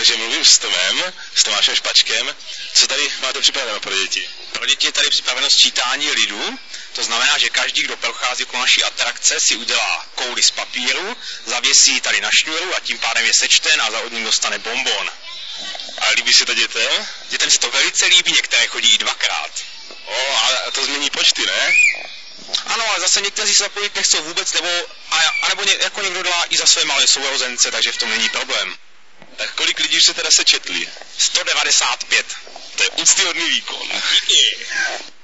Takže mluvím s Tomášem Špačkem. Co tady máte připraveno pro děti? Pro děti je tady připraveno sčítání lidu. To znamená, že každý, kdo prochází kolem naší atrakce, si udělá kouli z papíru, zavěsí tady na šňůru a tím pádem je sečten a za od ním dostane bonbon. A líbí se to dětem? Dětem se to velice líbí, některé chodí i dvakrát. A to změní počty, ne? Ano, ale zase někteří se zapojit nechcou vůbec, anebo jako někdo dělá i za své malé sourozence, takže v tom není problém. Tak kolik lidí se teda sečetli? 195. To je úctyhodný výkon. Díky.